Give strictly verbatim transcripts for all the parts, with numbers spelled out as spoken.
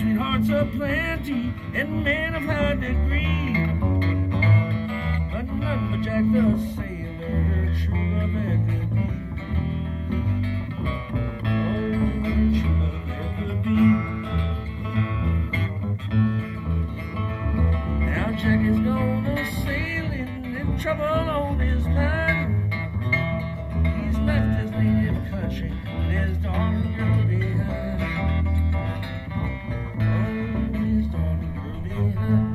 sweethearts aplenty, and men of high degree. But none but Jack the Sailor, true love ever could be. Oh, true love ever could be. Now Jack is gone a-sailing, in trouble on his mind. He's left his native country, his darling girl behind. Oh, his darling girl behind.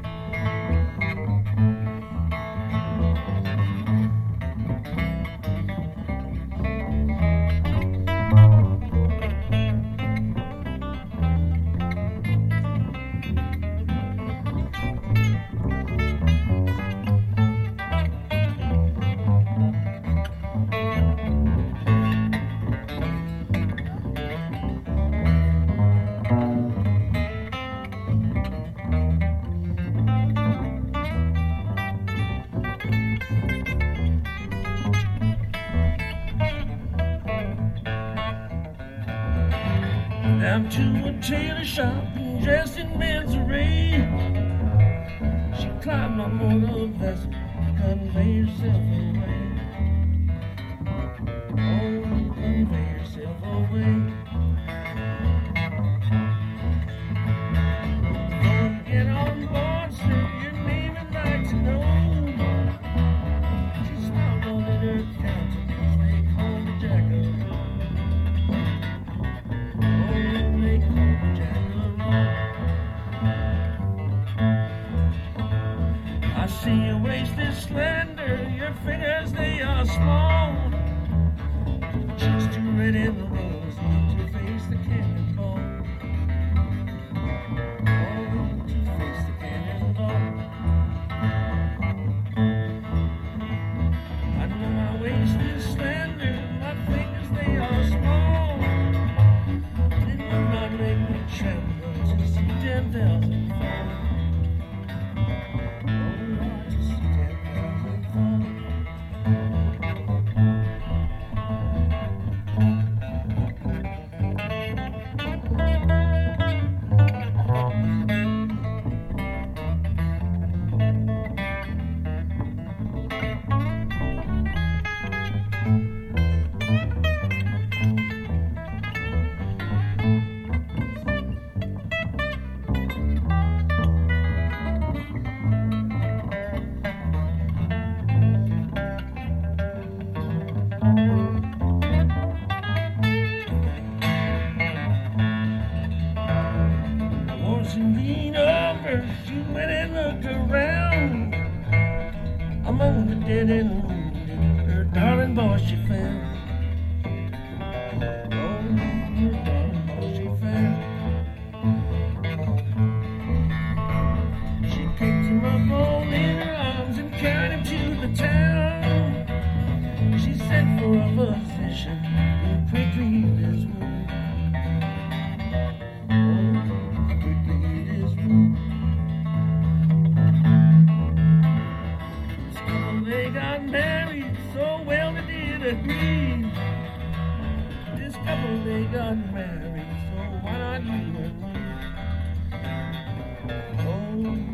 Down to a tailor shop and dressed in men's array, she climbed on board a vessel, convey herself away. Oh, convey herself away. Before you get on board, sir, your name I'd like to know. She smiled on at her countenance, they called her Jack Alone. I see your waist is slender, your fingers they are small, cheeks too red in the rose to face the cannonball. Oh, to face the cannonball. I know my waist is slender, my fingers they are small, it would not make me tremble to see ten thousand fall. And lean over, she went and looked around. Among the dead and wounded, her darling boy she found. Oh, her darling boy she found. She picked him up all in her arms and carried him to the town. She sent for a physician who quickly healed his wound. They got married, so well they did agree. This couple, they got married, so why not you and me? Oh.